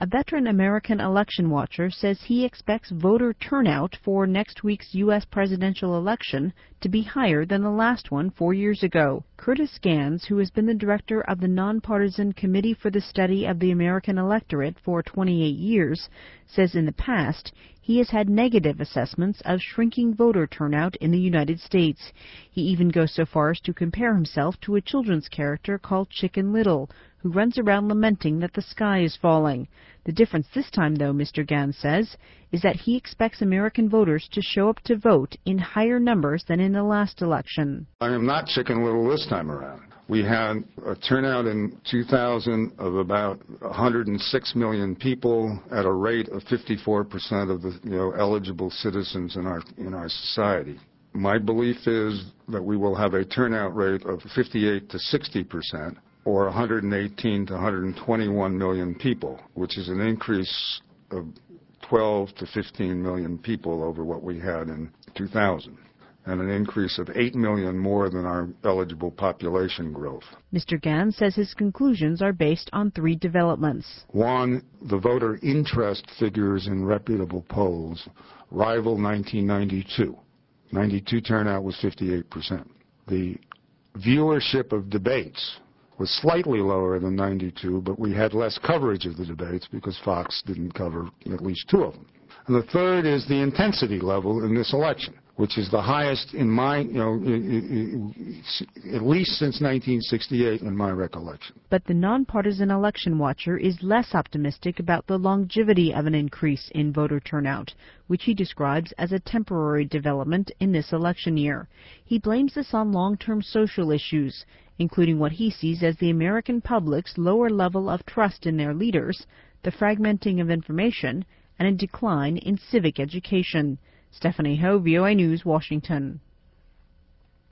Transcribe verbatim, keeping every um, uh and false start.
A veteran American election watcher says he expects voter turnout for next week's U S presidential election to be higher than the last one four years ago. Curtis Gans, who has been the director of the Nonpartisan Committee for the Study of the American Electorate for twenty-eight years, says in the past he has had negative assessments of shrinking voter turnout in the United States. He even goes so far as to compare himself to a children's character called Chicken Little, who runs around lamenting that the sky is falling. The difference this time, though, Mister Gans says, is that he expects American voters to show up to vote in higher numbers than in the last election. I am not Chicken Little this time around. We had a turnout in two thousand of about one hundred six million people at a rate of fifty-four percent of the you know, eligible citizens in our, in our society. My belief is that we will have a turnout rate of fifty-eight to sixty percent, or one hundred eighteen to one hundred twenty-one million people, which is an increase of twelve to fifteen million people over what we had in two thousand, and an increase of eight million more than our eligible population growth. Mister Gans says his conclusions are based on three developments. One, the voter interest figures in reputable polls rival nineteen ninety-two. ninety-two turnout was fifty-eight percent. The viewership of debates was slightly lower than ninety-two, but we had less coverage of the debates because Fox didn't cover at least two of them. And the third is the intensity level in this election, which is the highest in my, you know, at least since nineteen sixty-eight in my recollection. But the nonpartisan election watcher is less optimistic about the longevity of an increase in voter turnout, which he describes as a temporary development in this election year. He blames this on long-term social issues, including what he sees as the American public's lower level of trust in their leaders, the fragmenting of information, and a decline in civic education. Stephanie Ho, V O A News, Washington.